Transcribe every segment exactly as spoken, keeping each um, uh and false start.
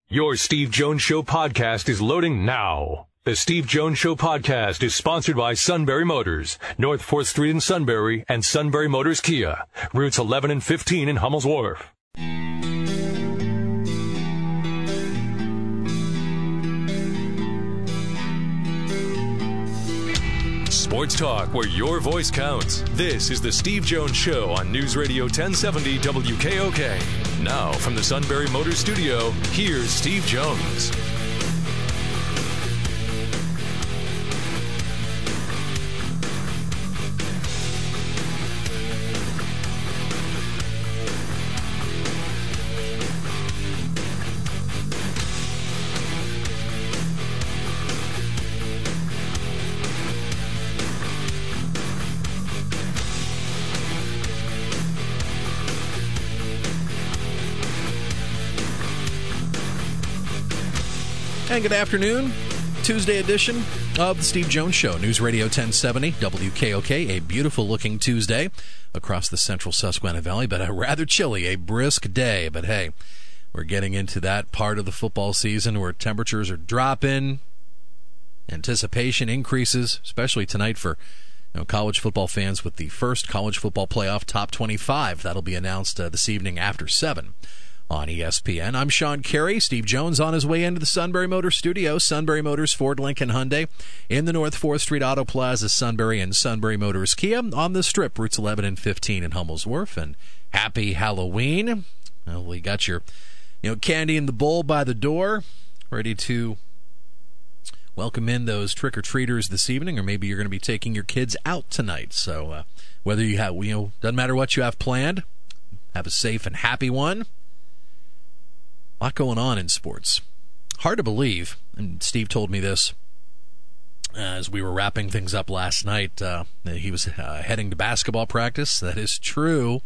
Your Steve Jones Show podcast is loading now. The Steve Jones Show podcast is sponsored by Sunbury Motors, North fourth Street in Sunbury, and Sunbury Motors Kia, routes eleven and fifteen in Hummel's Wharf. Sports talk where your voice counts. This is the Steve Jones Show on News Radio ten seventy W K O K. Now, from the Sunbury Motors studio, here's Steve Jones. And good afternoon, Tuesday edition of the Steve Jones Show, News Radio ten seventy W K O K, a beautiful-looking Tuesday across the central Susquehanna Valley, but a rather chilly, a brisk day. But hey, we're getting into that part of the football season where temperatures are dropping, anticipation increases, especially tonight for you know, college football fans with the first college football playoff top twenty-five. That'll be announced uh, this evening after seven. On E S P N. I'm Sean Carey. Steve Jones on his way into the Sunbury Motors studio. Sunbury Motors, Ford, Lincoln, Hyundai in the North fourth Street Auto Plaza, Sunbury, and Sunbury Motors Kia on the Strip, routes eleven and fifteen in Hummel's Wharf. And happy Halloween. Well, we got your you know, candy in the bowl by the door, ready to welcome in those trick-or-treaters this evening, or maybe you're going to be taking your kids out tonight. So uh, whether you have, you know, doesn't matter what you have planned, have a safe and happy one. A lot going on in sports. Hard to believe, and Steve told me this uh, as we were wrapping things up last night. Uh, he was uh, heading to basketball practice. That is true.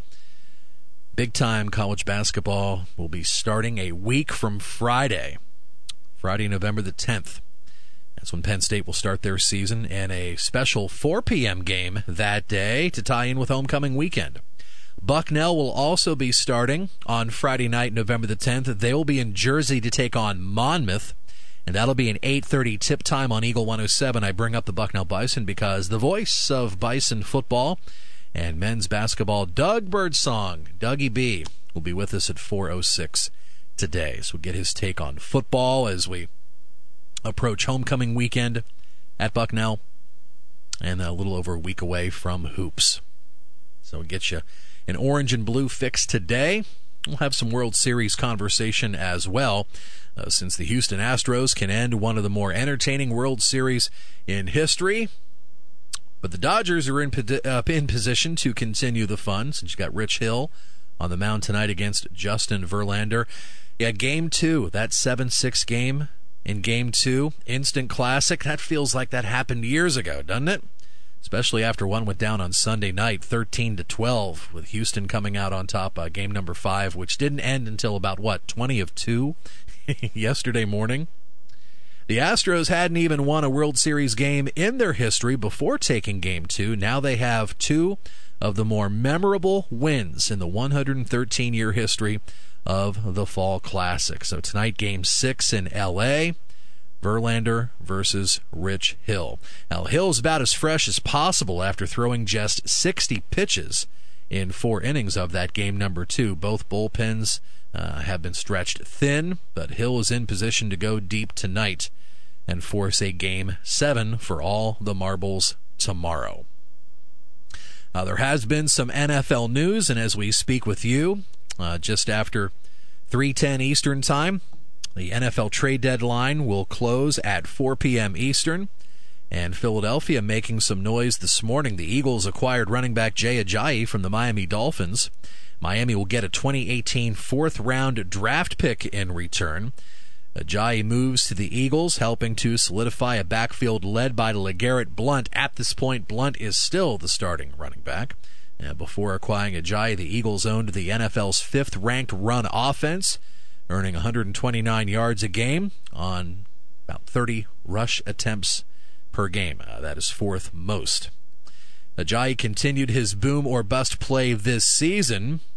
Big-time college basketball will be starting a week from Friday, Friday, November the tenth. That's when Penn State will start their season, and a special four p.m. game that day to tie in with homecoming weekend. Bucknell will also be starting on Friday night, November the tenth. They will be in Jersey to take on Monmouth, and that'll be an eight thirty tip time on Eagle one oh seven. I bring up the Bucknell Bison because the voice of Bison football and men's basketball, Doug Birdsong, Dougie B, will be with us at four oh six today. So we'll get his take on football as we approach homecoming weekend at Bucknell, and a little over a week away from hoops. So we'll get you an orange and blue fix today. We'll have some World Series conversation as well, uh, since the Houston Astros can end one of the more entertaining World Series in history. But the Dodgers are in, uh, in position to continue the fun, since you got Rich Hill on the mound tonight against Justin Verlander. Yeah, Game two, that seven six game in Game two, instant classic. That feels like that happened years ago, doesn't it? Especially after one went down on Sunday night, thirteen to twelve, with Houston coming out on top, uh, game number five, which didn't end until about, what, twenty of two yesterday morning. The Astros hadn't even won a World Series game in their history before taking game two. Now they have two of the more memorable wins in the one hundred thirteen year history of the Fall Classic. So tonight, game six in L A, Verlander versus Rich Hill. Now, Hill's about as fresh as possible after throwing just sixty pitches in four innings of that game number two. Both bullpens uh, have been stretched thin, but Hill is in position to go deep tonight and force a game seven for all the marbles tomorrow. Uh, there has been some N F L news, and as we speak with you, uh, just after three ten Eastern Time, the N F L trade deadline will close at four p.m. Eastern, and Philadelphia making some noise this morning. The Eagles acquired running back Jay Ajayi from the Miami Dolphins. Miami will get a twenty eighteen fourth-round draft pick in return. Ajayi moves to the Eagles, helping to solidify a backfield led by LeGarrette Blount. At this point, Blount is still the starting running back. And before acquiring Ajayi, the Eagles owned the N F L's fifth-ranked run offense, earning one hundred twenty-nine yards a game on about thirty rush attempts per game. Uh, that is fourth most. Ajayi continued his boom or bust play this season,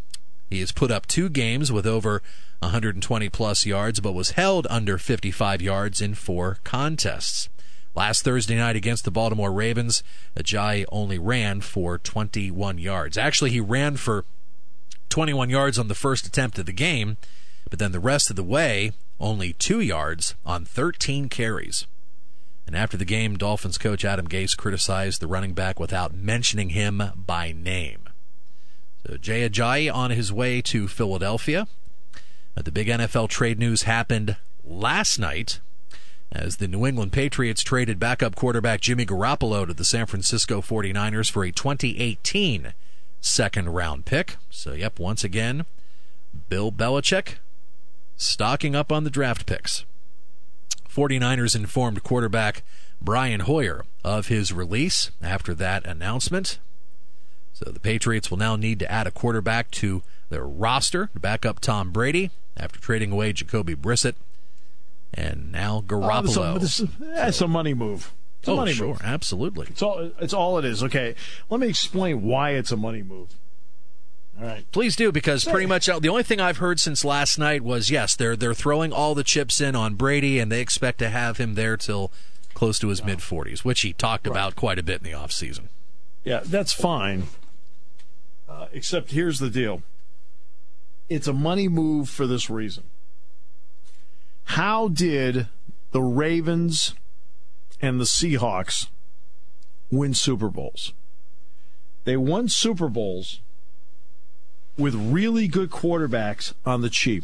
He has put up two games with over one hundred twenty plus yards, but was held under fifty-five yards in four contests. Last Thursday night against the Baltimore Ravens, Ajayi only ran for twenty-one yards. Actually, he ran for twenty-one yards on the first attempt of the game, but then the rest of the way, only two yards on thirteen carries. And after the game, Dolphins coach Adam Gase criticized the running back without mentioning him by name. So Jay Ajayi on his way to Philadelphia. Uh, the big N F L trade news happened last night as the New England Patriots traded backup quarterback Jimmy Garoppolo to the San Francisco forty-niners for a twenty eighteen second-round pick. So, yep, once again, Bill Belichick stocking up on the draft picks. forty-niners informed quarterback Brian Hoyer of his release after that announcement. So the Patriots will now need to add a quarterback to their roster to back up Tom Brady after trading away Jacoby Brissett. And now Garoppolo. Oh, this is, that's a money move. It's a oh, money sure, move. absolutely. It's all, it's all it is. Okay, let me explain why it's a money move. All right. Please do, because pretty much the only thing I've heard since last night was, yes, they're they're throwing all the chips in on Brady, and they expect to have him there till close to his mid-forties, which he talked Right. about quite a bit in the offseason. Yeah, that's fine. Uh, except here's the deal. It's a money move for this reason. How did the Ravens and the Seahawks win Super Bowls? They won Super Bowls with really good quarterbacks on the cheap.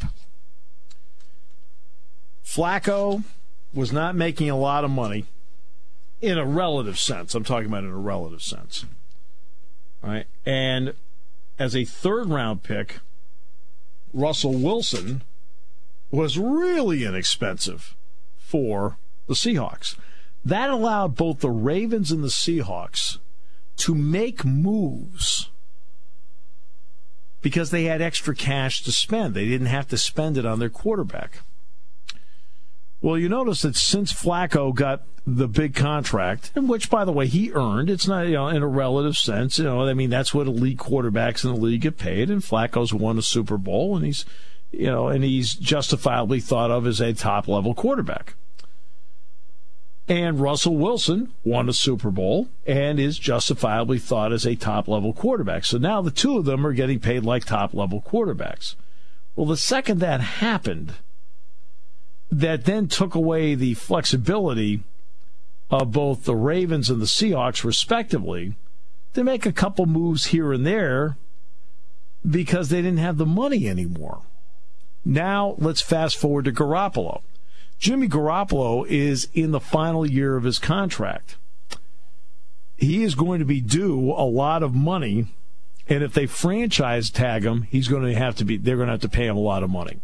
Flacco was not making a lot of money in a relative sense. I'm talking about in a relative sense. All right. And as a third-round pick, Russell Wilson was really inexpensive for the Seahawks. That allowed both the Ravens and the Seahawks to make moves because they had extra cash to spend. They didn't have to spend it on their quarterback. Well, you notice that since Flacco got the big contract, and which, by the way, he earned, it's not, you know, in a relative sense, you know, I mean, that's what elite quarterbacks in the league get paid, and Flacco's won a Super Bowl, and he's, you know, and he's justifiably thought of as a top-level quarterback. And Russell Wilson won a Super Bowl and is justifiably thought as a top-level quarterback. So now the two of them are getting paid like top-level quarterbacks. Well, the second that happened, that then took away the flexibility of both the Ravens and the Seahawks, respectively, to make a couple moves here and there because they didn't have the money anymore. Now, let's fast forward to Garoppolo. Jimmy Garoppolo is in the final year of his contract. He is going to be due a lot of money, and if they franchise tag him, he's going to have to be, they're going to have to pay him a lot of money.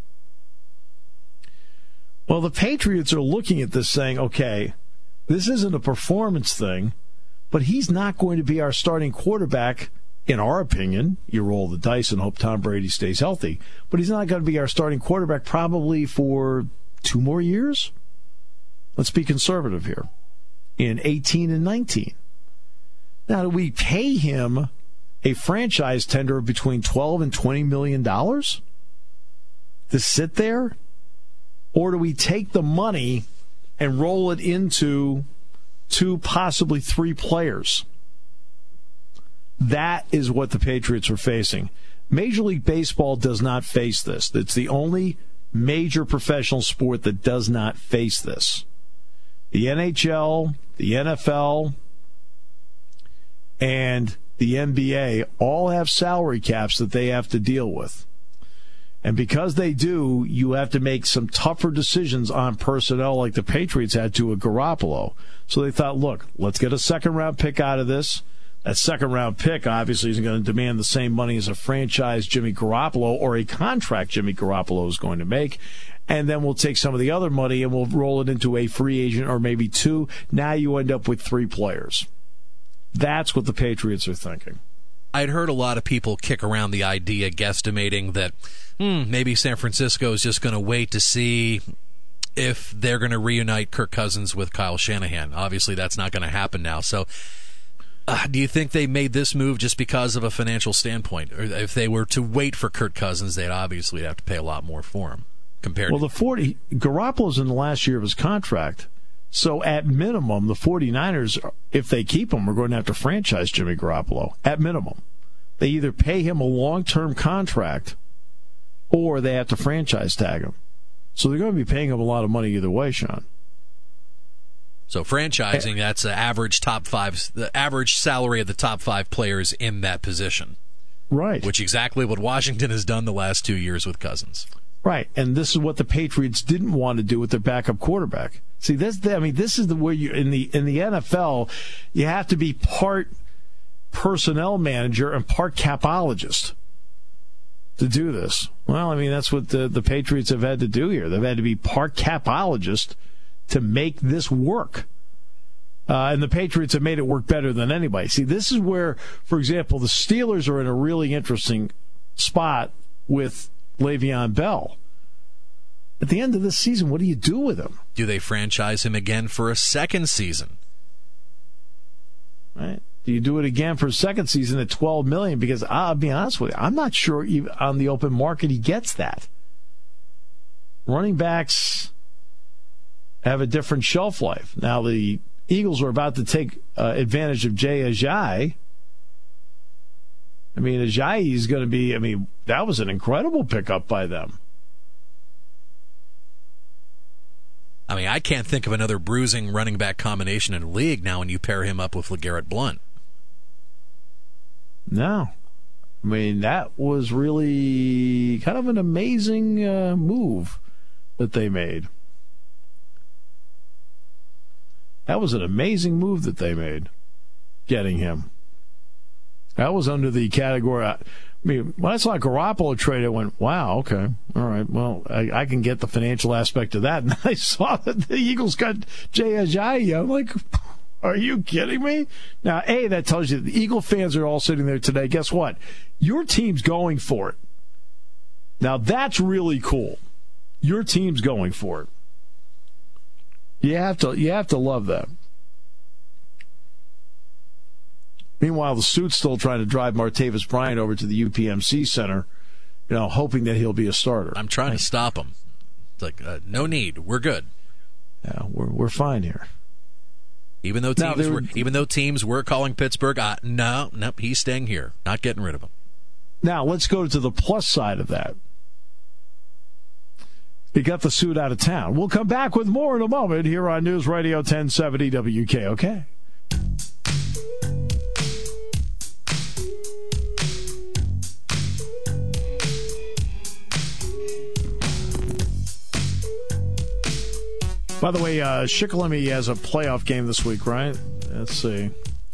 Well, the Patriots are looking at this saying, okay, this isn't a performance thing, but he's not going to be our starting quarterback, in our opinion. You roll the dice and hope Tom Brady stays healthy, but he's not going to be our starting quarterback probably for two more years. Let's be conservative here. In eighteen and nineteen. Now, do we pay him a franchise tender of between twelve and twenty million dollars to sit there? Or do we take the money and roll it into two, possibly three players? That is what the Patriots are facing. Major League Baseball does not face this. It's the only major professional sport that does not face this. The N H L, the N F L, and the N B A all have salary caps that they have to deal with. And because they do, you have to make some tougher decisions on personnel like the Patriots had to with Garoppolo. So they thought, look, let's get a second-round pick out of this. That second-round pick obviously isn't going to demand the same money as a franchise Jimmy Garoppolo or a contract Jimmy Garoppolo is going to make. And then we'll take some of the other money and we'll roll it into a free agent or maybe two. Now you end up with three players. That's what the Patriots are thinking. I'd heard a lot of people kick around the idea, guesstimating that hmm, maybe San Francisco is just going to wait to see if they're going to reunite Kirk Cousins with Kyle Shanahan. Obviously, that's not going to happen now. So Uh, do you think they made this move just because of a financial standpoint? Or if they were to wait for Kirk Cousins, they'd obviously have to pay a lot more for him compared well, to... the forty Garoppolo's in the last year of his contract. So at minimum, the 49ers, if they keep him, are going to have to franchise Jimmy Garoppolo. At minimum. They either pay him a long-term contract or they have to franchise tag him. So they're going to be paying him a lot of money either way, Sean. So franchising, that's the average top five, the average salary of the top five players in that position. Right. Which exactly what Washington has done the last two years with Cousins. Right. And this is what the Patriots didn't want to do with their backup quarterback. See, this, I mean, this is the way you, in the, in the N F L, you have to be part personnel manager and part capologist to do this. Well, I mean, that's what the, the Patriots have had to do here. They've had to be part capologist to make this work. Uh, and the Patriots have made it work better than anybody. See, this is where, for example, the Steelers are in a really interesting spot with Le'Veon Bell. At the end of this season, what do you do with him? Do they franchise him again for a second season? Right. Do you do it again for a second season at twelve million dollars? Because I'll be honest with you, I'm not sure even on the open market he gets that. Running backs have a different shelf life. Now, the Eagles are about to take uh, advantage of Jay Ajayi. I mean, Ajayi is going to be, I mean, that was an incredible pickup by them. I mean, I can't think of another bruising running back combination in the league now when you pair him up with LeGarrette Blount. No. I mean, that was really kind of an amazing uh, move that they made. That was an amazing move that they made, getting him. That was under the category. I mean, when I saw Garoppolo trade, I went, wow, okay, all right, well, I, I can get the financial aspect of that. And I saw that the Eagles got Jay Ajayi. I'm like, are you kidding me? Now, A, that tells you the Eagle fans are all sitting there today. Guess what? Your team's going for it. Now, that's really cool. Your team's going for it. You have to, you have to love that. Meanwhile, the suit's still trying to drive Martavis Bryant over to the U P M C Center, you know, hoping that he'll be a starter. I'm trying to stop him. It's like, uh, no need. We're good. Yeah, we're we're fine here. Even though Now, teams there- were, even though teams were calling Pittsburgh, uh, no, no, he's staying here. Not getting rid of him. Now, let's go to the plus side of that. He got the suit out of town. We'll come back with more in a moment here on News Radio ten seventy W K O K. By the way, uh, Shikellamy has a playoff game this week, right? Let's see.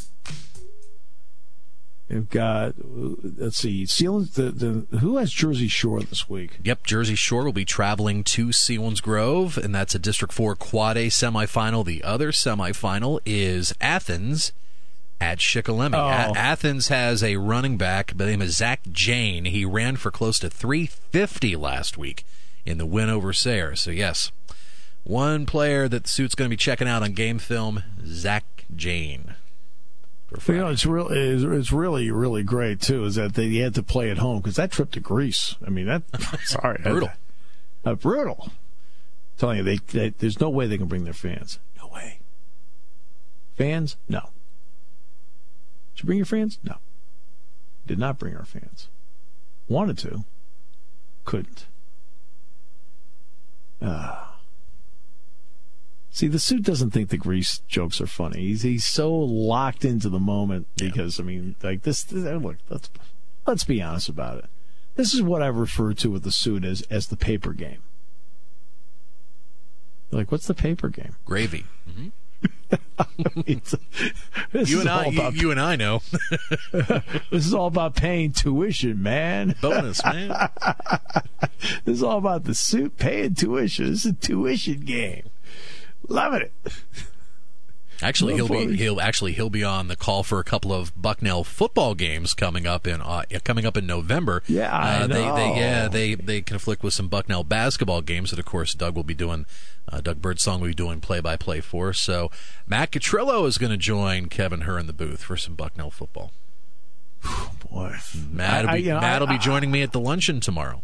They've got, let's see, Sealands, the, the, who has Jersey Shore this week? Yep, Jersey Shore will be traveling to Sealands Grove, and that's a District four Quad A semifinal. The other semifinal is Athens at Shikellamy. Oh. A- Athens has a running back by the name of Zach Jane. He ran for close to three fifty last week in the win over Sayre. So, yes, one player that the suit's going to be checking out on game film, Zach Jane. You know, it's really, it's, it's really, really great too. Is that they had to play at home because that trip to Greece. I mean, that sorry, brutal, uh, brutal. I'm telling you, they, they there's no way they can bring their fans. No way. Fans, no. Did you bring your fans? No. Did not bring our fans. Wanted to, couldn't. Ah. Uh. See, the suit doesn't think the Grease jokes are funny. He's he's so locked into the moment because, I mean, like this, this look, let's, let's be honest about it. This is what I refer to with the suit as, as the paper game. Like, what's the paper game? Gravy. Mm-hmm. you, and I, about, you, you and I know. This is all about paying tuition, man. Bonus, man. This is all about the suit paying tuition. This is a tuition game. Loving it. Actually, No he'll funny. be he'll actually he'll be on the call for a couple of Bucknell football games coming up in uh, coming up in November. Yeah, I uh, they, know. they yeah they they conflict with some Bucknell basketball games that of course Doug will be doing. Uh, Doug Birdsong will be doing play by play for. So Matt Catrillo is going to join Kevin Herr in the booth for some Bucknell football. Boy, Matt will I- I- be, you know, Matt will I- be joining me at the luncheon tomorrow.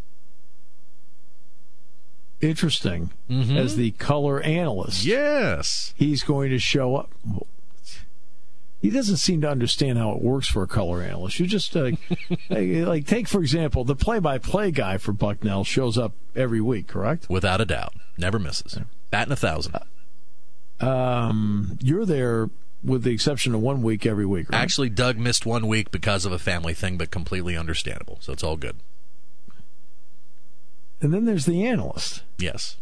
interesting. Mm-hmm. As the color analyst, Yes. he's going to show up. He doesn't seem to understand how it works for a color analyst. You just uh, like take for example the play-by-play guy for Bucknell shows up every week, correct? Without a doubt. Never misses. Batting a thousand. Um, you're there with the exception of one week every week, right? Actually, Doug missed one week because of a family thing, but completely understandable. So it's all good. And then there's the analyst. Yes.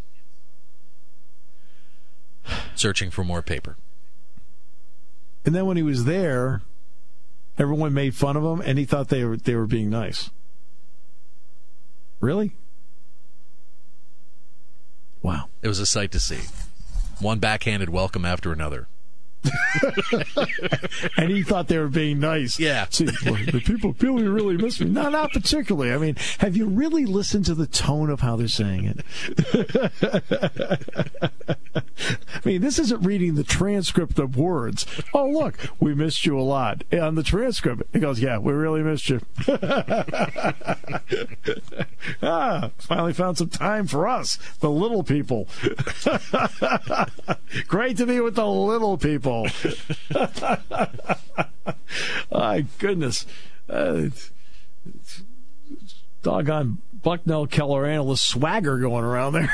Searching for more paper. And then when he was there, everyone made fun of him, and he thought they were they were being nice. Really? Wow. It was a sight to see. One backhanded welcome after another. And he thought they were being nice. Yeah. See, well, the people really, really miss me. No, not particularly. I mean, have you really listened to the tone of how they're saying it? I mean, this isn't reading the transcript of words. Oh, look, we missed you a lot. On the transcript, it goes, yeah, we really missed you. ah, finally found some time for us, the little people. Great to be with the little people. My goodness. Uh, doggone Bucknell Keller analyst swagger going around there.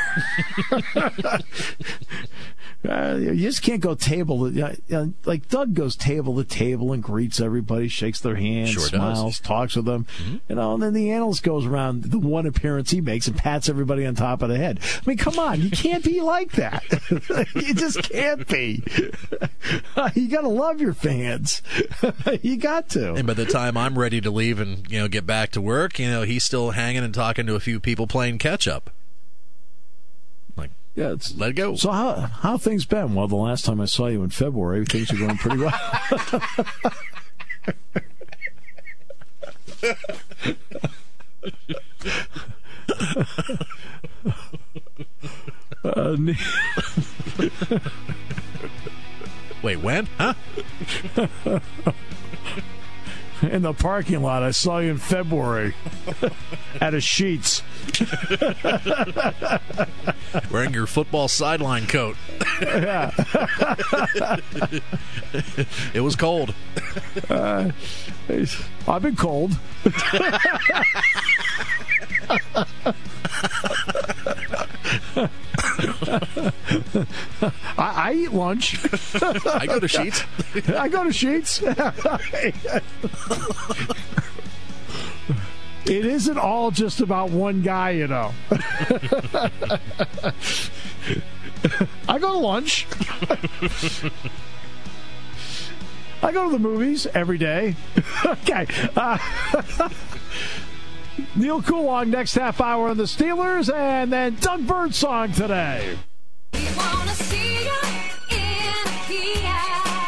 uh, you just can't go table to, uh, like Doug goes table to table and greets everybody, shakes their hand, Sure smiles, does. talks with them. Mm-hmm. You know, and then the analyst goes around the one appearance he makes and pats everybody on top of the head. I mean, come on, you can't be like that. You just can't be. You got to love your fans. You got to. And by the time I'm ready to leave and, you know, get back to work, you know, he's still hanging and talking to a few people playing catch up. Like, Yeah, it's, let it go. So how how things been? Well, the last time I saw you in February, things are going pretty well. uh, ne- Wait, when? Huh? in the parking lot, I saw you in February at a Sheets. Wearing your football sideline coat. Yeah. It was cold. Uh, I've been cold. I, I eat lunch. I go to Sheets. I go to Sheets. It isn't all just about one guy, you know. I go to lunch. I go to the movies every day. Okay. Uh, Neil Coulon next half hour on the Steelers, and then Doug Birdsong today. We wanna see you in a Kia.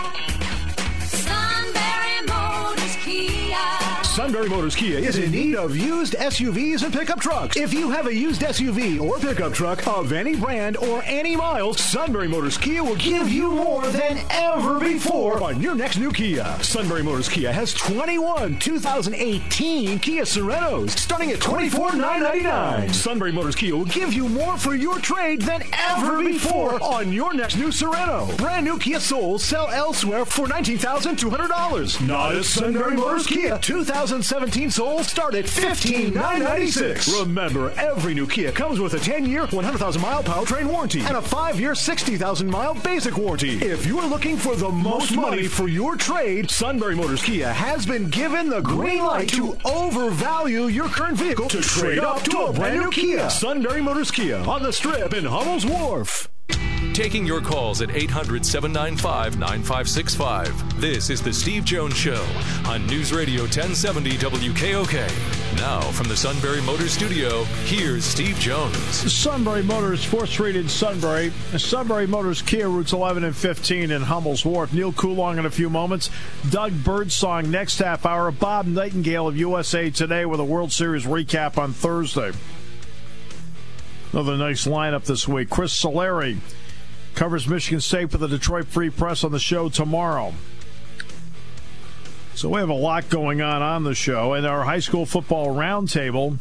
Sunbury Motors Kia. Sunbury Motors Kia is in need of used S U Vs and pickup trucks. If you have a used S U V or pickup truck of any brand or any miles, Sunbury Motors Kia will give you more than ever before on your next new Kia. Sunbury Motors Kia has twenty-one two thousand eighteen Kia Serenos starting at twenty-four thousand nine hundred ninety-nine dollars. Sunbury Motors Kia will give you more for your trade than ever before on your next new Sereno. Brand new Kia Souls sell elsewhere for nineteen thousand two hundred dollars. Not at Sunbury Motors Kia. two thousand seventeen Souls start at fifteen thousand nine hundred ninety-six dollars. Remember, every new Kia comes with a ten-year, one hundred thousand mile powertrain warranty and a five-year, sixty thousand mile basic warranty. If you're looking for the most money for your trade, Sunbury Motors Kia has been given the green light to overvalue your current vehicle to trade up to a brand new Kia. Sunbury Motors Kia on the Strip in Hummel's Wharf. Taking your calls at eight hundred, seven nine five, nine five six five. This is The Steve Jones Show on News Radio ten seventy W K O K. Now, from the Sunbury Motors Studio, here's Steve Jones. Sunbury Motors, fourth Street in Sunbury. Sunbury Motors, Kia, routes eleven and fifteen in Hummel's Wharf. Neil Coulong in a few moments. Doug Birdsong next half hour. Bob Nightingale of U S A Today with a World Series recap on Thursday. Another nice lineup this week. Chris Solari covers Michigan State for the Detroit Free Press on the show tomorrow. So we have a lot going on on the show. And our high school football roundtable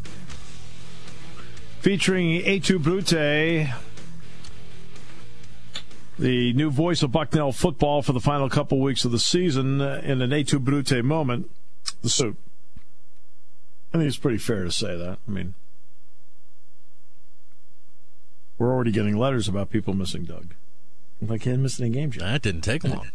featuring Etu Brute, the new voice of Bucknell football for the final couple weeks of the season, in an Etu Brute moment. The suit. I think it's pretty fair to say that. I mean, we're already getting letters about people missing Doug. Like he hadn't missed any games yet. That didn't take long.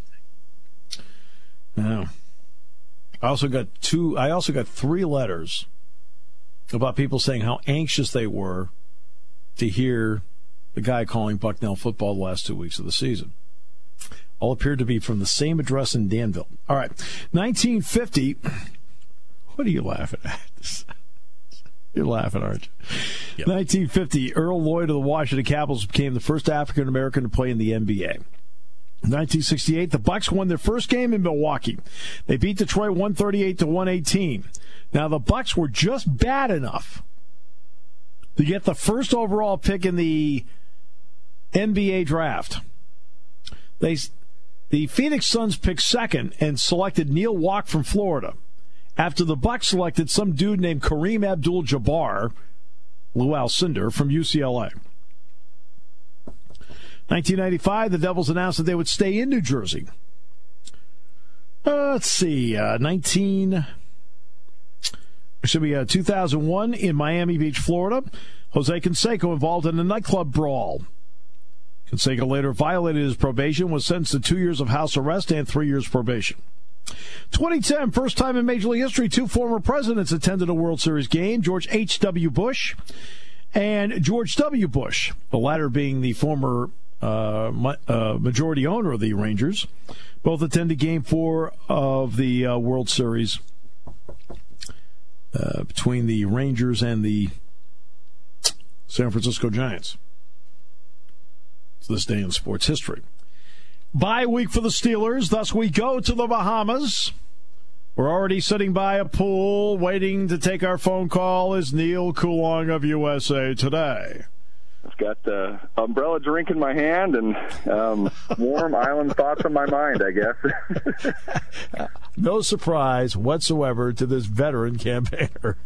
No. I also got two. I also got three letters about people saying how anxious they were to hear the guy calling Bucknell football the last two weeks of the season. All appeared to be from the same address in Danville. All right, nineteen fifty. What are you laughing at? You're laughing, aren't you? Yep. nineteen fifty, Earl Lloyd of the Washington Capitals became the first African American to play in the N B A. nineteen sixty-eight, the Bucks won their first game in Milwaukee. They beat Detroit one thirty-eight to one eighteen. Now, the Bucks were just bad enough to get the first overall pick in the N B A draft. They, the Phoenix Suns picked second and selected Neil Walk from Florida, after the Bucks selected some dude named Kareem Abdul-Jabbar, Lou Alcindor, from U C L A. nineteen ninety-five, the Devils announced that they would stay in New Jersey. Uh, let's see, uh, nineteen, it should be uh, two thousand one in Miami Beach, Florida. Jose Canseco involved in a nightclub brawl. Canseco later violated his probation, was sentenced to two years of house arrest and three years probation. twenty ten, first time in Major League history, two former presidents attended a World Series game, George H W. Bush and George W. Bush, the latter being the former uh, ma- uh, majority owner of the Rangers. Both attended Game four of the uh, World Series uh, between the Rangers and the San Francisco Giants. It's this day in sports history. Bye week for the Steelers, thus we go to the Bahamas. We're already sitting by a pool, waiting to take our phone call is Neil Coulong of U S A Today. I've got the umbrella drink in my hand and um, warm island thoughts on my mind, I guess. No surprise whatsoever to this veteran campaigner.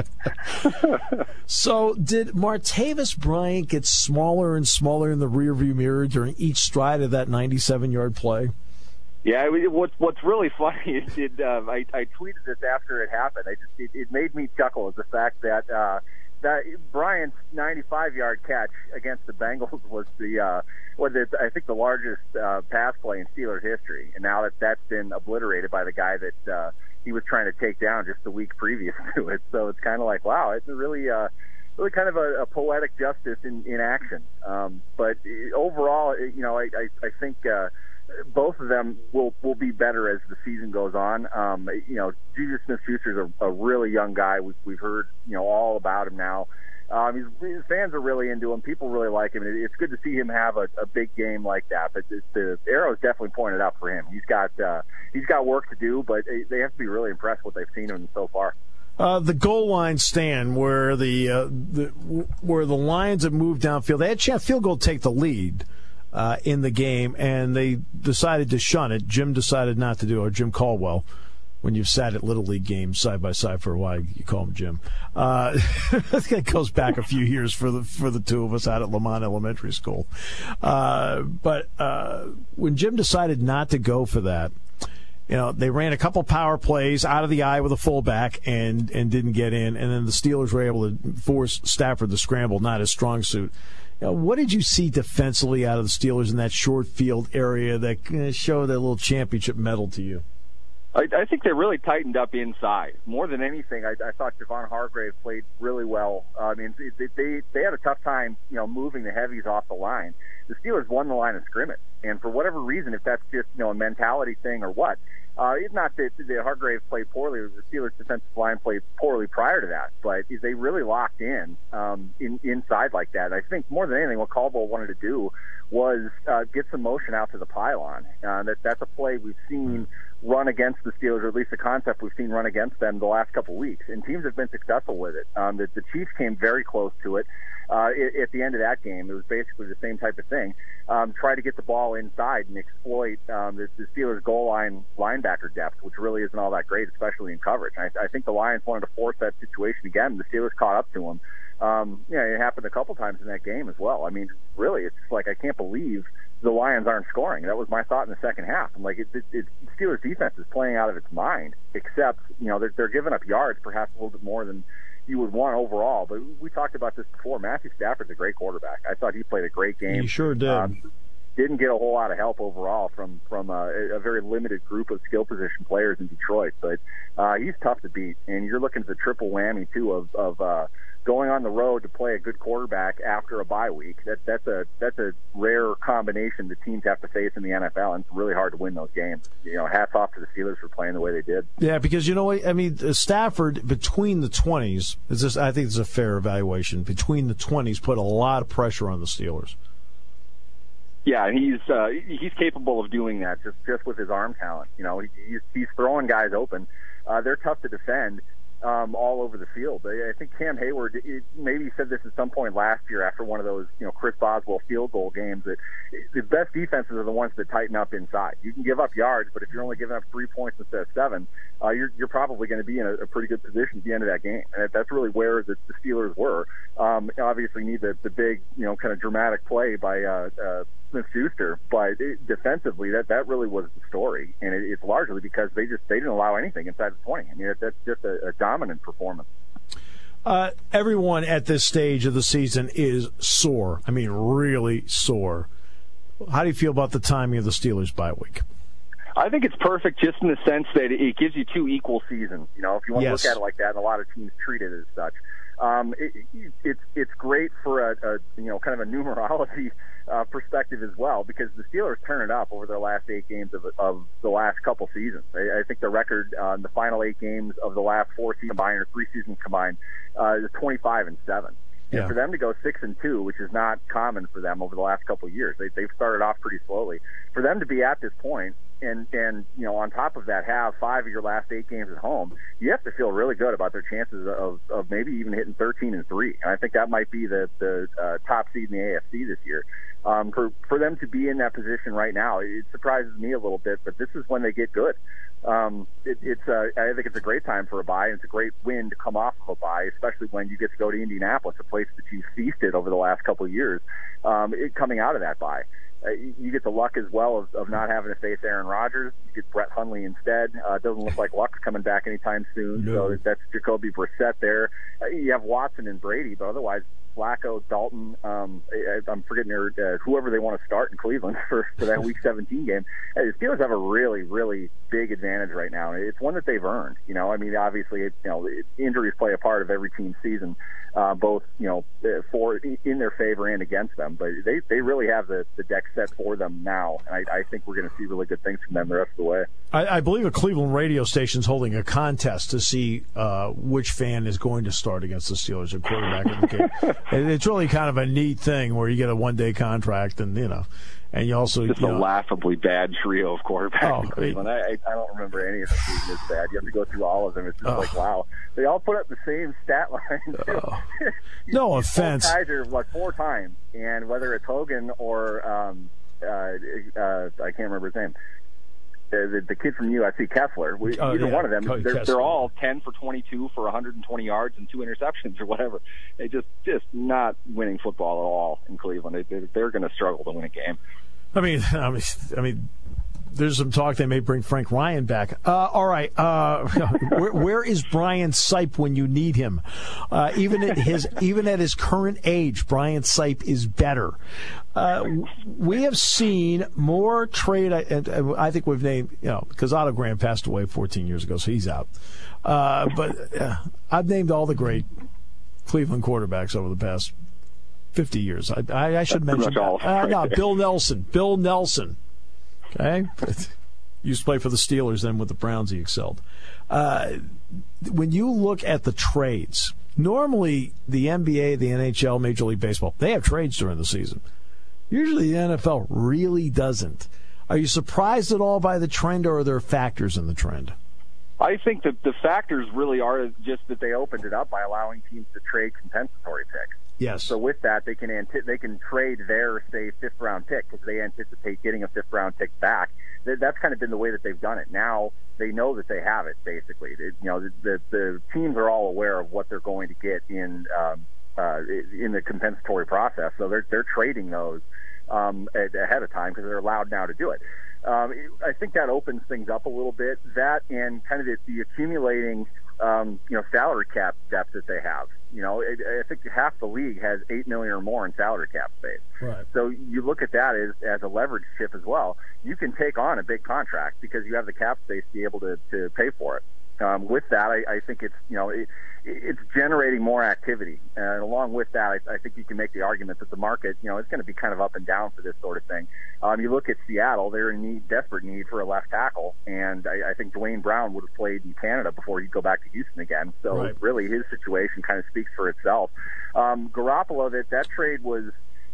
So did Martavis Bryant get smaller and smaller in the rearview mirror during each stride of that ninety-seven-yard play? Yeah, it, what, what's really funny is it, uh, I, I tweeted this after it happened. I just it, it made me chuckle at the fact that uh, that Bryant's ninety-five-yard catch against the Bengals was the uh, was it, I think the largest uh, pass play in Steelers history, and now that that's been obliterated by the guy that uh, he was trying to take down just the week previous to it. So it's kind of like, wow, it's really uh, really kind of a, a poetic justice in, in action. Um, but overall, you know, I, I, I think. Uh, Both of them will will be better as the season goes on. Um, you know, Juju Smith-Schuster's a, a really young guy. We've, we've heard, you know, all about him now. Um, he's, his fans are really into him. People really like him. It's good to see him have a, a big game like that. But the, the arrow is definitely pointed out for him. He's got uh, he's got work to do, but they have to be really impressed with what they've seen him so far. Uh, the goal line stand where the, uh, the where the Lions have moved downfield. They had a chance field goal to take the lead Uh, in the game, and they decided to shun it. Jim decided not to do it, or Jim Caldwell. When you've sat at Little League games side by side for a while, you call him Jim. Uh, it goes back a few years for the for the two of us out at Lamont Elementary School. Uh, but uh, when Jim decided not to go for that, you know, they ran a couple power plays out of the eye with a fullback and and didn't get in, and then the Steelers were able to force Stafford to scramble, not his strong suit. Now, what did you see defensively out of the Steelers in that short field area that uh, showed that little championship medal to you? I, I think they really tightened up inside. More than anything, I, I thought Javon Hargrave played really well. Uh, I mean, they, they they had a tough time, you know, moving the heavies off the line. The Steelers won the line of scrimmage, and for whatever reason, if that's just, you know, a mentality thing or what, uh, it's not that the Hargrave played poorly. The Steelers' defensive line played poorly prior to that, but they really locked in, um, in inside like that. I think more than anything, what Caldwell wanted to do was uh, get some motion out to the pylon. Uh, that that's a play we've seen run against the Steelers, or at least the concept we've seen run against them the last couple of weeks, and teams have been successful with it. Um, the, the Chiefs came very close to it uh, at, at the end of that game. It was basically the same type of thing. Um, try to get the ball inside and exploit um, the, the Steelers' goal line linebacker depth, which really isn't all that great, especially in coverage. I, I think the Lions wanted to force that situation again. The Steelers caught up to them. Um, yeah, it happened a couple times in that game as well. I mean, really, it's like I can't believe the Lions aren't scoring. That was my thought in the second half. I'm like, it, it, it, Steelers defense is playing out of its mind, except, you know, they're, they're giving up yards, perhaps a little bit more than you would want overall. But we talked about this before. Matthew Stafford's a great quarterback. I thought he played a great game. He sure did. Um, didn't get a whole lot of help overall from from uh, a very limited group of skill position players in Detroit, but uh, he's tough to beat. And you're looking at the triple whammy too of of uh, going on the road to play a good quarterback after a bye week. That that's a that's a rare combination that teams have to face in the N F L, and it's really hard to win those games. You know, hats off to the Steelers for playing the way they did. Yeah, because you know what I mean. Stafford between the twenties is this. I think it's a fair evaluation. Between the twenties, put a lot of pressure on the Steelers. Yeah, he's uh, he's capable of doing that just just with his arm talent. You know, he's he's throwing guys open. Uh, they're tough to defend um, all over the field. I think Cam Hayward it, maybe he said this at some point last year after one of those, you know, Chris Boswell field goal games, that the best defenses are the ones that tighten up inside. You can give up yards, but if you're only giving up three points instead of seven, uh, you're you're probably going to be in a, a pretty good position at the end of that game. And that's really where the, the Steelers were. Um, obviously, need the the big, you know, kind of dramatic play by uh, uh, Smith-Schuster, but it, defensively, that, that really was the story, and it, it's largely because they just they didn't allow anything inside the twenty. I mean, that, that's just a, a dominant performance. Uh, everyone at this stage of the season is sore. I mean, really sore. How do you feel about the timing of the Steelers' bye week? I think it's perfect just in the sense that it gives you two equal seasons. You know, if you want Yes. to look at it like that, and a lot of teams treat it as such. Um, it, it, it's it's great for a, a you know kind of a numerology uh, perspective as well, because the Steelers turn it up over their last eight games of, of the last couple seasons. I, I think the record uh, in the final eight games of the last four seasons combined, or three seasons combined, uh, is twenty-five and seven. Yeah. And for them to go six and two, which is not common for them over the last couple of years, they, they've started off pretty slowly. For them to be at this point, and and you know, on top of that, have five of your last eight games at home, you have to feel really good about their chances of, of maybe even hitting thirteen and three. And I think that might be the the uh, top seed in the A F C this year. Um, for for them to be in that position right now, it surprises me a little bit. But this is when they get good. Um, it, it's uh, I think it's a great time for a bye, and it's a great win to come off of a bye, especially when you get to go to Indianapolis, a place that you've feasted over the last couple of years. Um, it, coming out of that bye. Uh, you get the luck as well of, of not having to face Aaron Rodgers. You get Brett Hundley instead. Uh, it doesn't look like Luck's coming back anytime soon. No. So that's Jacoby Brissett there. Uh, you have Watson and Brady, but otherwise Flacco, Dalton, um, I, I'm forgetting their, uh, whoever they want to start in Cleveland for, for that Week seventeen game. Uh, the Steelers have a really, really big advantage right now. It's one that they've earned. You know, I mean, obviously, it, you know, it, injuries play a part of every team's season, uh, both, you know, for in their favor and against them. But they, they really have the, the deck set for them now, and I, I think we're going to see really good things from them the rest of the way. I, I believe a Cleveland radio station is holding a contest to see uh, which fan is going to start against the Steelers at quarterback in the game. And it's really kind of a neat thing where you get a one-day contract, and you know, and you also just you a know, laugh-ably bad trio of quarterbacks Oh, in Cleveland. I, I, I don't remember any of them being this bad. You have to go through all of them. It's just Oh. like, wow, they all put up the same stat line. Oh. No offense. Kaiser like four times, and whether it's Hogan or um, uh, uh, I can't remember his name. The, the, the kid from U S C, Kessler, we, Oh, either yeah. one of them, Cody they're, Kessler. they're all ten for twenty-two for one hundred twenty yards and two interceptions or whatever. They just just not winning football at all in Cleveland. They, they, they're going to struggle to win a game. I mean, I mean, I mean, there's some talk they may bring Frank Ryan back. Uh, all right, uh, where, where is Brian Sipe when you need him? Uh, even at his even at his current age, Brian Sipe is better. Uh, we have seen more trade. I, I think we've named, you know, because Otto Graham passed away fourteen years ago, so he's out. Uh, but uh, I've named all the great Cleveland quarterbacks over the past fifty years. I, I, I should mention uh, no, Bill Nelson. Bill Nelson. Okay, used to play for the Steelers. Then with the Browns, he excelled. Uh, when you look at the trades, normally the N B A, the N H L, Major League Baseball, they have trades during the season. Usually the N F L really doesn't. Are you surprised at all by the trend, or are there factors in the trend? I think that the factors really are just that they opened it up by allowing teams to trade compensatory picks. Yes. So with that, they can anti- they can trade their, say, fifth round pick because they anticipate getting a fifth round pick back. That's kind of been the way that they've done it. Now they know that they have it. Basically, it, you know, the, the the teams are all aware of what they're going to get in um, uh, in the compensatory process. So they're they're trading those um, ahead of time because they're allowed now to do it. Um, I think that opens things up a little bit. That and kind of the, the accumulating, um, you know, salary cap depth that they have. You know, it, I think half the league has eight million or more in salary cap space. Right. So you look at that as, as a leverage chip as well. You can take on a big contract because you have the cap space to be able to, to pay for it. Um, with that, I, I think it's, you know, it, it's generating more activity. And along with that, I, I think you can make the argument that the market, you know, is going to be kind of up and down for this sort of thing. Um, you look at Seattle, they're in need, desperate need for a left tackle. And I, I think Dwayne Brown would have played in Canada before he'd go back to Houston again. So right. really his situation kind of speaks for itself. Um, Garoppolo, that, that trade was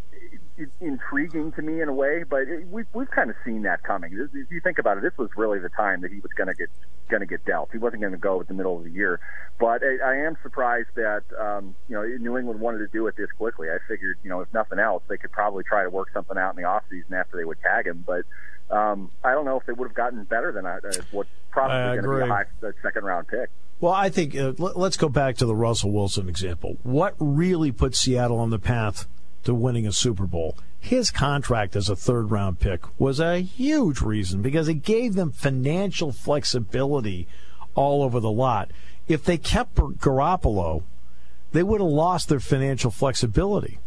intriguing to me in a way, but it, we've we've kind of seen that coming. If you think about it, this was really the time that he was going to get going to get dealt. He wasn't going to go at the middle of the year, but I, I am surprised that um, you know New England wanted to do it this quickly. I figured, you know, if nothing else, they could probably try to work something out in the offseason after they would tag him. But um, I don't know if they would have gotten better than uh, what's probably going to be a high a second round pick. Well, I think uh, let's go back to the Russell Wilson example. What really put Seattle on the path to winning a Super Bowl? His contract as a third-round pick was a huge reason because it gave them financial flexibility all over the lot. If they kept Garoppolo, they would have lost their financial flexibility.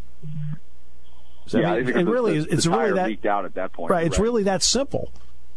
So, yeah, I mean, it really is. It's the really that leaked out at that point. Right. It's right. really that simple.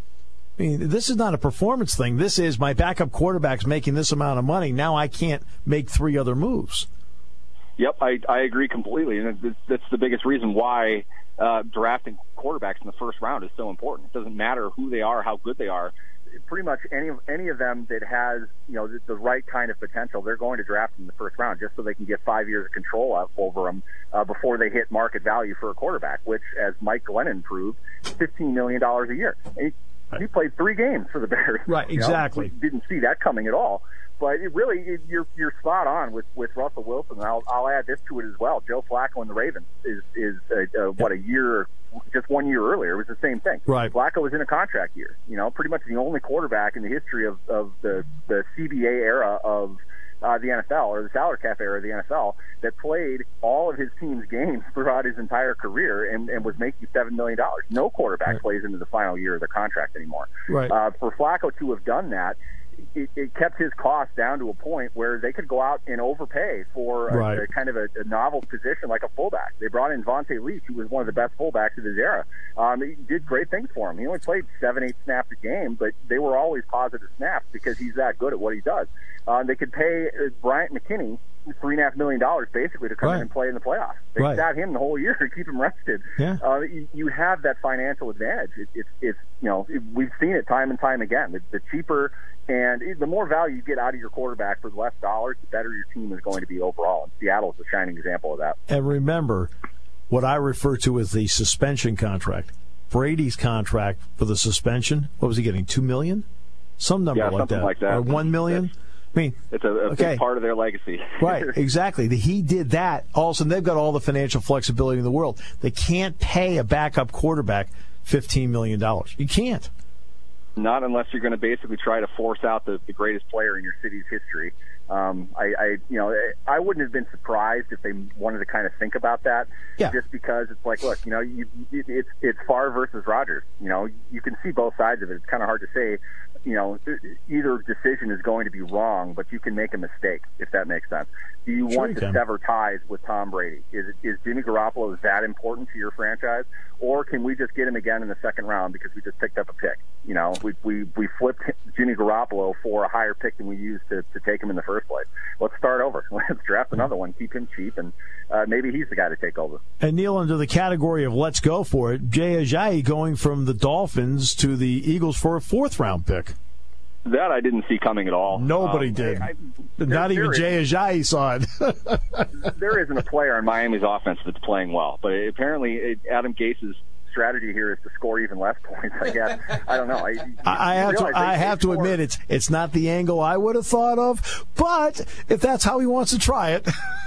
I mean, this is not a performance thing. This is my backup quarterback's making this amount of money. Now I can't make three other moves. Yep, I, I agree completely, and that's the biggest reason why uh, drafting quarterbacks in the first round is so important. It doesn't matter who they are, how good they are. Pretty much any of any of them that has you know the, the right kind of potential, they're going to draft in the first round just so they can get five years of control up over them uh, before they hit market value for a quarterback, which, as Mike Glennon proved, fifteen million dollars a year. And he, he played three games for the Bears. Right, exactly. You know? Didn't see that coming at all. But it really, it, you're you're spot on with, with Russell Wilson. And I'll I'll add this to it as well. Joe Flacco and the Ravens is is uh, uh, what a year, just one year earlier, it was the same thing. Right. Flacco was in a contract year. You know, pretty much the only quarterback in the history of, of the the C B A era of uh, the N F L, or the salary cap era of the N F L, that played all of his team's games throughout his entire career and, and was making seven million dollars. No quarterback right. plays into the final year of their contract anymore. Right. Uh, for Flacco to have done that, It, it kept his costs down to a point where they could go out and overpay for a, right. a kind of a, a novel position like a fullback. They brought in Vontae Leach, who was one of the best fullbacks of his era. Um, he did great things for him. He only played seven, eight snaps a game, but they were always positive snaps because he's that good at what he does. Um, they could pay uh, Bryant McKinney three and a half million dollars basically to come right. in and play in the playoffs. They right. sat him the whole year to keep him rested. Yeah. Uh, you, you have that financial advantage. It, it's, it's, you know, it, we've seen it time and time again. The, the cheaper and the more value you get out of your quarterback for less dollars, the better your team is going to be overall. And Seattle is a shining example of that. And remember what I refer to as the suspension contract. Brady's contract for the suspension, what was he getting, two million dollars? Some number yeah, like, that. like that. Or one million dollars? I mean, it's a, a okay. big part of their legacy. Right, exactly. He did that. All of a sudden, they've got all the financial flexibility in the world. They can't pay a backup quarterback fifteen million dollars. You can't. Not unless you're going to basically try to force out the, the greatest player in your city's history Um, I, I, you know, I wouldn't have been surprised if they wanted to kind of think about that. Yeah. Just because it's like, look, you know, you, you, it's it's Favre versus Rodgers. You know, you can see both sides of it. It's kind of hard to say. You know, either decision is going to be wrong, but you can make a mistake, if that makes sense. Do you Sure want you to can. sever ties with Tom Brady? Is is Jimmy Garoppolo that important to your franchise, or can we just get him again in the second round because we just picked up a pick? You know, we we we flipped Jimmy Garoppolo for a higher pick than we used to to take him in the first place. Let's start over. Let's draft another one, keep him cheap, and uh, maybe he's the guy to take over. And Neil, under the category of let's go for it, Jay Ajayi going from the Dolphins to the Eagles for a fourth round pick. That I didn't see coming at all. Nobody Um, did. I, I, Not there- even there Jay Ajayi saw it. is- There isn't a player in Miami's offense that's playing well, but apparently it, Adam Gase's strategy here is to score even less points. I guess I don't know. I, I I have to. realize they- I they have to score- admit it's it's not the angle I would have thought of, but if that's how he wants to try it,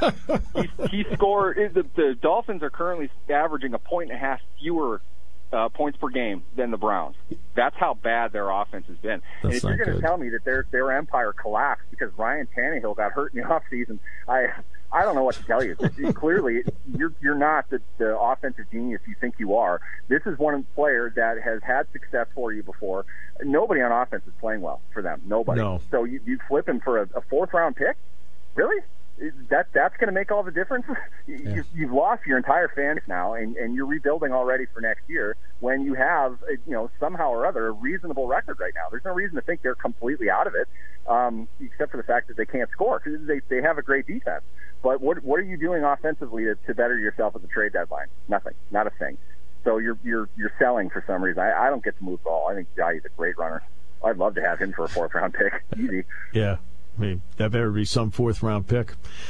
he, he scored. The, the Dolphins are currently averaging a point and a half fewer uh, points per game than the Browns. That's how bad their offense has been. and That's if you're not going to good. tell me that their their empire collapsed because Ryan Tannehill got hurt in the offseason, I I don't know what to tell you. Clearly, you're you're not the, the offensive genius you think you are. This is one player that has had success for you before. Nobody on offense is playing well for them. Nobody. No. So you, you flip him for a, a fourth round pick? Really? That that's going to make all the difference. You, Yeah. You've lost your entire fan base now, and, and you're rebuilding already for next year. When you have, uh, you know, somehow or other, a reasonable record right now. There's no reason to think they're completely out of it, um, except for the fact that they can't score because they they have a great defense. But what what are you doing offensively to, to better yourself at the trade deadline? Nothing, not a thing. So you're you're you're selling for some reason. I, I don't get to move the ball. I think Jai's a great runner. I'd love to have him for a fourth round pick. Easy. yeah, I mean that better be some fourth round pick,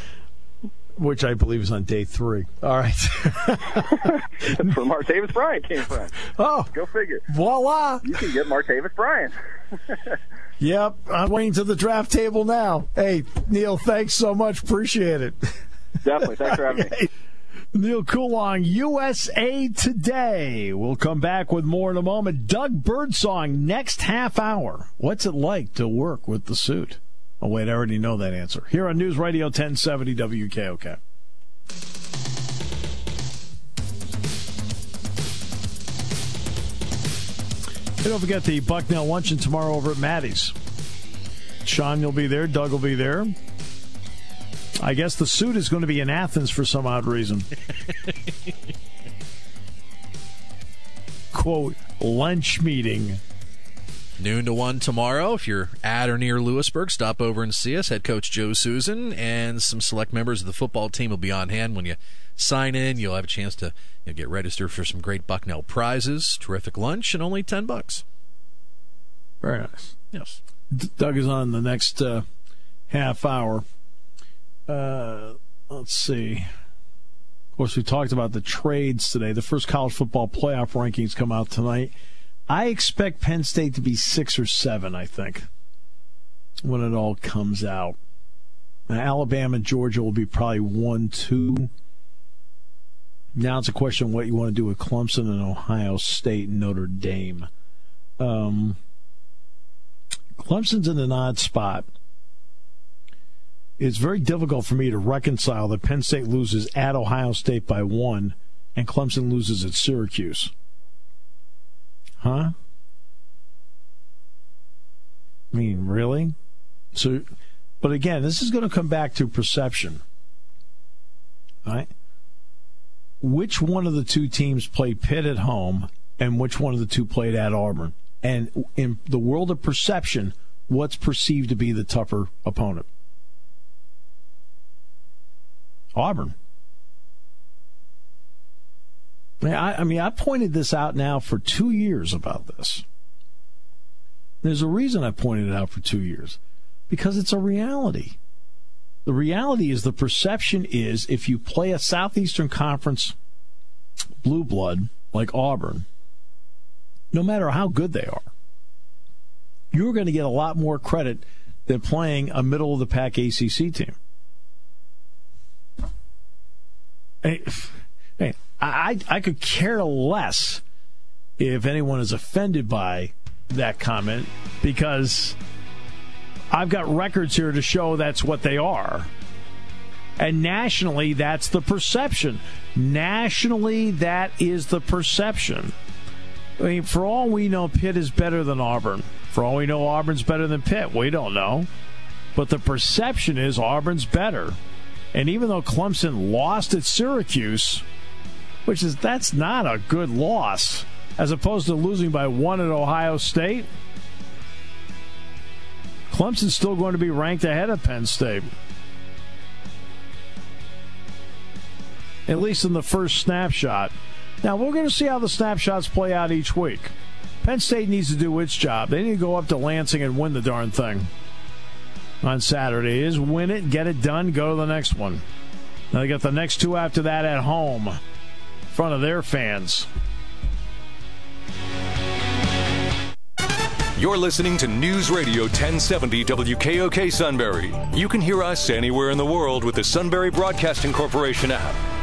which I believe is on day three. All right. That's where Martavis Bryant came from. Oh, Go figure. voila. You can get Martavis Bryant. Yep, I'm waiting to the draft table now. Hey, Neil, thanks so much. Appreciate it. Definitely. Thanks for having me. Neil Coulong, U S A Today. We'll come back with more in a moment. Doug Birdsong, next half hour. What's it like to work with the suit? Oh, wait, I already know that answer. Here on News Radio ten seventy W K O K. Hey, don't forget the Bucknell Luncheon tomorrow over at Maddie's. Sean, you'll be there. Doug will be there. I guess the suit is going to be in Athens for some odd reason. Quote, lunch meeting. Noon to one tomorrow. If you're at or near Lewisburg, stop over and see us. Head coach Joe Susan and some select members of the football team will be on hand. When you sign in, you'll have a chance to you know, get registered for some great Bucknell prizes, terrific lunch, and only ten bucks. Very nice. Yes. D- Doug is on the next uh, half hour. Uh, let's see. Of course, we talked about the trades today. The first college football playoff rankings come out tonight. I expect Penn State to be six or seven, I think, when it all comes out. Now, Alabama and Georgia will be probably one, two. Now it's a question of what you want to do with Clemson and Ohio State and Notre Dame. Um, Clemson's in an odd spot. It's very difficult for me to reconcile that Penn State loses at Ohio State by one and Clemson loses at Syracuse. Huh? I mean, really? So, but again, this is going to come back to perception. All right? Which one of the two teams played Pitt at home and which one of the two played at Auburn? And in the world of perception, what's perceived to be the tougher opponent? Auburn. I mean, I, I mean, I pointed this out now for two years about this. There's a reason I pointed it out for two years. Because it's a reality. The reality is the perception is if you play a Southeastern Conference blue blood like Auburn, no matter how good they are, you're going to get a lot more credit than playing a middle-of-the-pack A C C team. Hey, hey, I, I could care less if anyone is offended by that comment because I've got records here to show that's what they are. And nationally, that's the perception. Nationally, that is the perception. I mean, for all we know, Pitt is better than Auburn. For all we know, Auburn's better than Pitt. We don't know. But the perception is Auburn's better. And even though Clemson lost at Syracuse, which is, that's not a good loss, as opposed to losing by one at Ohio State, Clemson's still going to be ranked ahead of Penn State. At least in the first snapshot. Now, we're going to see how the snapshots play out each week. Penn State needs to do its job. They need to go up to Lansing and win the darn thing on Saturday. Is win it, get it done, go to the next one. Now they got the next two after that at home in front of their fans. You're listening to News Radio ten seventy W K O K Sunbury. You can hear us anywhere in the world with the Sunbury Broadcasting Corporation app.